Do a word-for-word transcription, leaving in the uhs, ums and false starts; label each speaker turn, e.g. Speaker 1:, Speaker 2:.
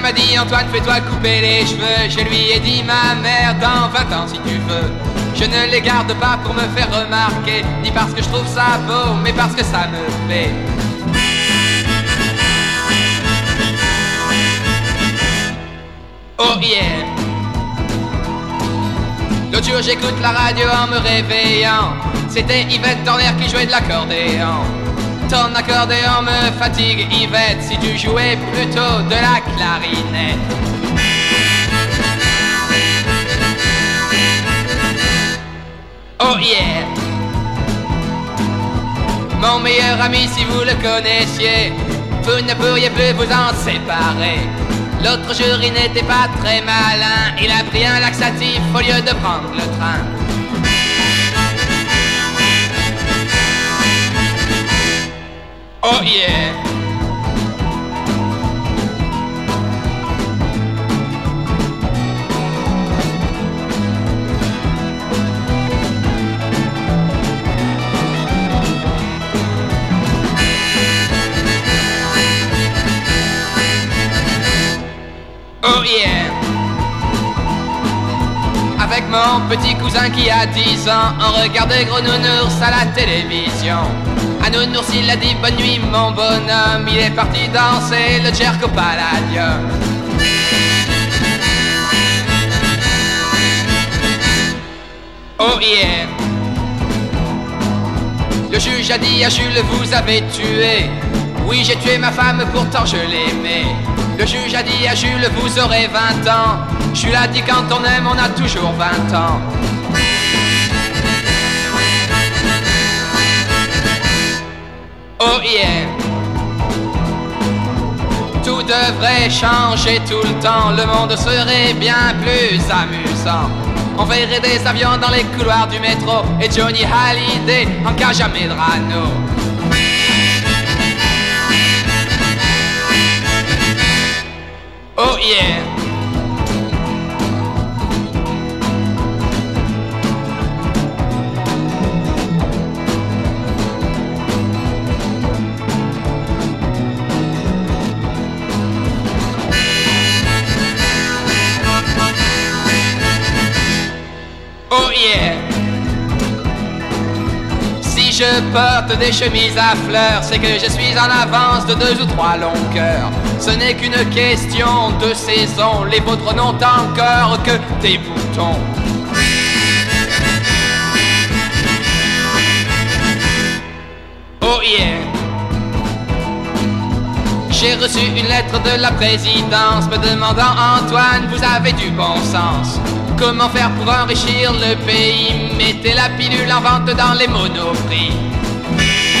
Speaker 1: m'a dit Antoine, fais-toi couper les cheveux. Je lui ai dit ma mère, dans vingt ans si tu veux. Je ne les garde pas pour me faire remarquer, ni parce que je trouve ça beau, mais parce que ça me plaît. Oh yeah. L'autre jour j'écoute la radio en me réveillant. C'était Yvette Torner qui jouait de l'accordéon. Ton accordéon me fatigue Yvette, si tu jouais plutôt de la clarinette. Oh yeah. Mon meilleur ami, si vous le connaissiez, vous ne pourriez plus vous en séparer. L'autre jour il n'était pas très malin, il a pris un laxatif au lieu de prendre le train. Oh yeah. Oh yeah. Avec mon petit cousin qui a dix ans, on regardait Gros Nounours à la télévision. À Nounours il a dit bonne nuit mon bonhomme, il est parti danser le Jerko Palladium. Oh yeah. Le juge a dit à Jules, vous avez tué. Oui, j'ai tué ma femme, pourtant je l'aimais. Le juge a dit à Jules, vous aurez vingt ans. Jules a dit quand on aime, on a toujours vingt ans. Oh yeah. Tout devrait changer tout le temps, le monde serait bien plus amusant. On verrait des avions dans les couloirs du métro et Johnny Hallyday en cage à Medrano. Oh yeah. Oh yeah. Si je porte des chemises à fleurs, c'est que je suis en avance de deux ou trois longueurs. Ce n'est qu'une question de saison, les vôtres n'ont encore que des boutons. Oh yeah. J'ai reçu une lettre de la présidence me demandant Antoine, vous avez du bon sens. Comment faire pour enrichir le pays? Mettez la pilule en vente dans les monoprix.